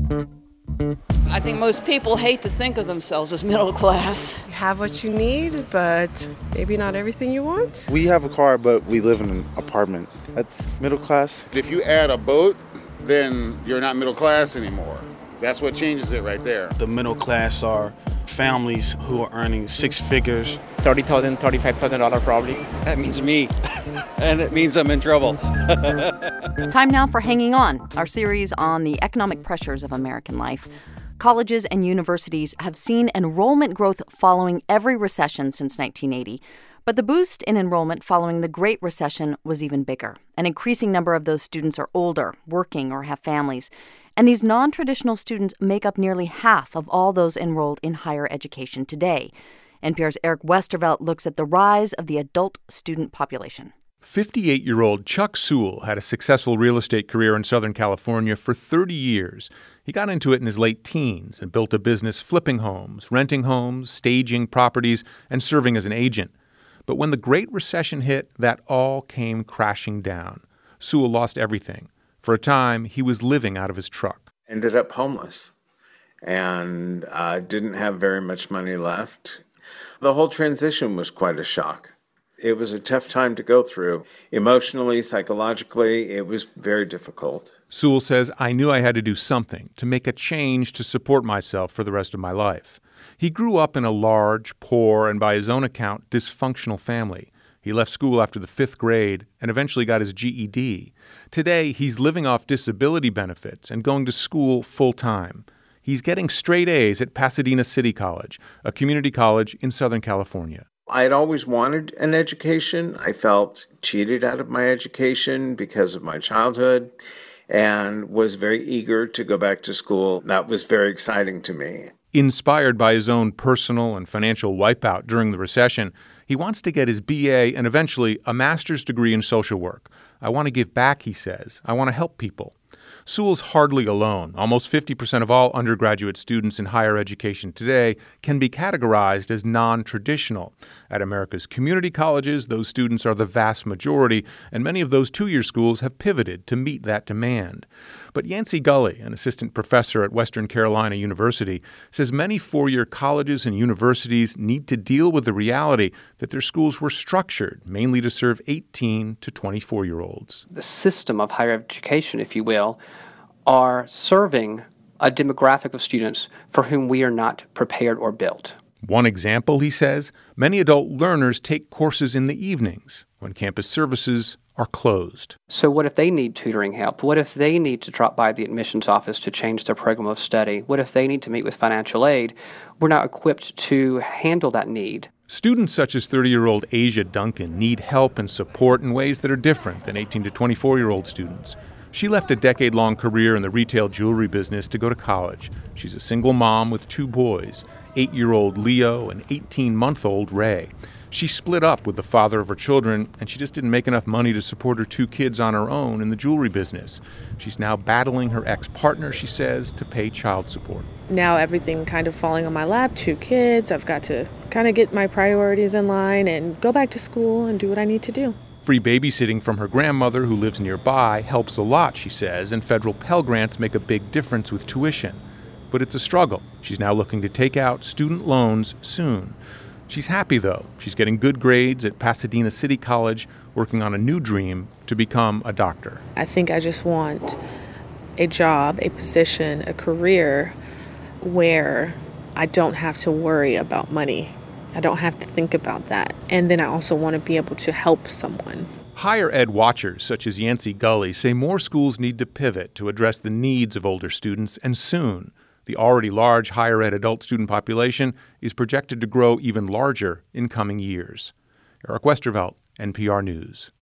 I think most people hate to think of themselves as middle class. You have what you need, but maybe not everything you want. We have a car, but we live in an apartment. That's middle class. If you add a boat, then you're not middle class anymore. That's what changes it right there. The middle class are families who are earning six figures. $30,000, $35,000 probably. That means me, and it means I'm in trouble. Time now for Hanging On, our series on the economic pressures of American life. Colleges and universities have seen enrollment growth following every recession since 1980. But the boost in enrollment following the Great Recession was even bigger. An increasing number of those students are older, working, or have families. And these non-traditional students make up nearly half of all those enrolled in higher education today. NPR's Eric Westervelt looks at the rise of the adult student population. 58-year-old Chuck Sewell had a successful real estate career in Southern California for 30 years. He got into it in his late teens and built a business flipping homes, renting homes, staging properties, and serving as an agent. But when the Great Recession hit, that all came crashing down. Sewell lost everything. For a time, he was living out of his truck. Ended up homeless and didn't have very much money left. The whole transition was quite a shock. It was a tough time to go through. Emotionally, psychologically, it was very difficult. Sewell says, I knew I had to do something to make a change to support myself for the rest of my life. He grew up in a large, poor, and by his own account, dysfunctional family. He left school after the 5th grade and eventually got his GED. Today, he's living off disability benefits and going to school full-time. He's getting straight A's at Pasadena City College, a community college in Southern California. I had always wanted an education. I felt cheated out of my education because of my childhood and was very eager to go back to school. That was very exciting to me. Inspired by his own personal and financial wipeout during the recession, he wants to get his BA and eventually a master's degree in social work. I want to give back, he says. I want to help people. Sewell's hardly alone. Almost 50% of all undergraduate students in higher education today can be categorized as non-traditional. At America's community colleges, those students are the vast majority, and many of those two-year schools have pivoted to meet that demand. But Yancey Gulley, an assistant professor at Western Carolina University, says many four-year colleges and universities need to deal with the reality that their schools were structured mainly to serve 18 to 24-year-olds. The system of higher education, if you will, are serving a demographic of students for whom we are not prepared or built. One example, he says, many adult learners take courses in the evenings when campus services are closed. So what if they need tutoring help? What if they need to drop by the admissions office to change their program of study? What if they need to meet with financial aid? We're not equipped to handle that need. Students such as 30-year-old Asia Duncan need help and support in ways that are different than 18 to 24-year-old students. She left a decade-long career in the retail jewelry business to go to college. She's a single mom with 2 boys, 8-year-old Leo and 18-month-old Ray. She split up with the father of her children, and she just didn't make enough money to support her 2 kids on her own in the jewelry business. She's now battling her ex-partner, she says, to pay child support. Now everything kind of falling on my lap, 2 kids. I've got to kind of get my priorities in line and go back to school and do what I need to do. Free babysitting from her grandmother, who lives nearby, helps a lot, she says, and federal Pell Grants make a big difference with tuition. But it's a struggle. She's now looking to take out student loans soon. She's happy, though. She's getting good grades at Pasadena City College, working on a new dream to become a doctor. I think I just want a job, a position, a career where I don't have to worry about money. I don't have to think about that. And then I also want to be able to help someone. Higher ed watchers such as Yancey Gulley say more schools need to pivot to address the needs of older students, and soon. The already large higher ed adult student population is projected to grow even larger in coming years. Eric Westervelt, NPR News.